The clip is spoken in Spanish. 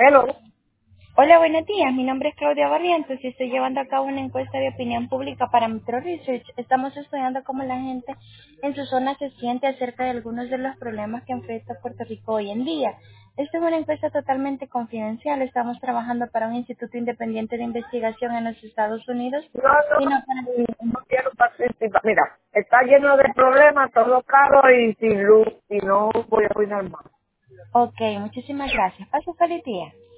Hello. Hola, buenos días. Mi nombre es Claudia Barrientos y estoy llevando a cabo una encuesta de opinión pública para Metro Research. Estamos estudiando cómo la gente en su zona se siente acerca de algunos de los problemas que enfrenta Puerto Rico hoy en día. Esta es una encuesta totalmente confidencial. Estamos trabajando para un instituto independiente de investigación en los Estados Unidos No, no, y no para... no quiero participar. Mira, está lleno de problemas, todo caro y sin luz, y no voy a arruinar más. Ok, muchísimas gracias. Pase feliz día.